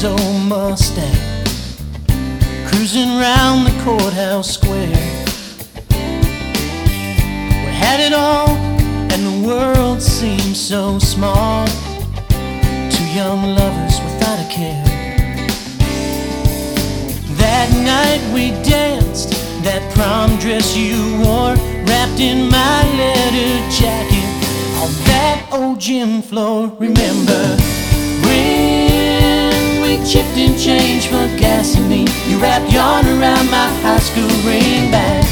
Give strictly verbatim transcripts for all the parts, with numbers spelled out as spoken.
his old Mustang, cruising round the courthouse square. We had it all and the world seemed so small, two young lovers without a care. That night we danced, that prom dress you wore, wrapped in my leather jacket on that old gym floor. Remember when we chipped in change for gasoline? You wrapped yarn around my high school ring back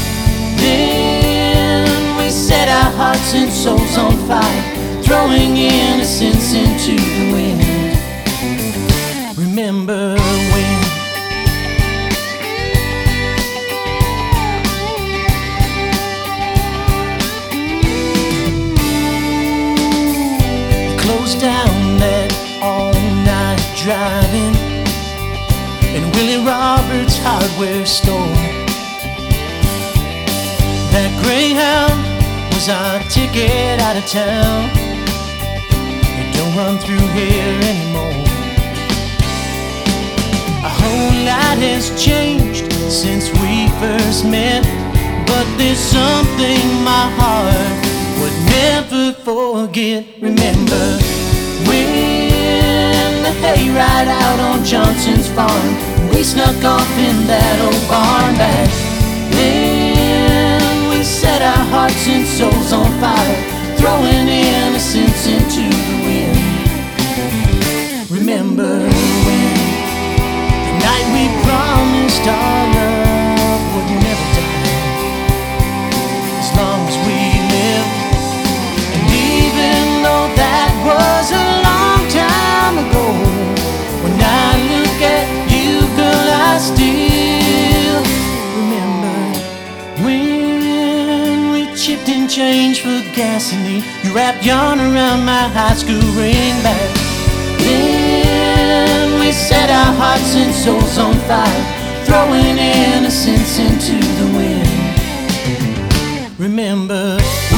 then. We set our hearts and souls on fire, throwing innocence into the wind. Remember when down that all-night driving in Willie Roberts' hardware store. That Greyhound was our ticket out of town. It don't run through here anymore. A whole lot has changed since we first met, but there's something my heart would never forget. Remember when the hayride out on Johnson's farm, we snuck off in that old barn back then. We set our hearts and souls on fire, throwing innocence into the wind. Remember when the night we promised our love would never die, as long as we lived. And even though that was a long time ago, when I look at you, girl, I still remember when we chipped in change for gasoline. You wrapped yarn around my high school ring back then. We set our hearts and souls on fire, throwing innocence into the wind. Remember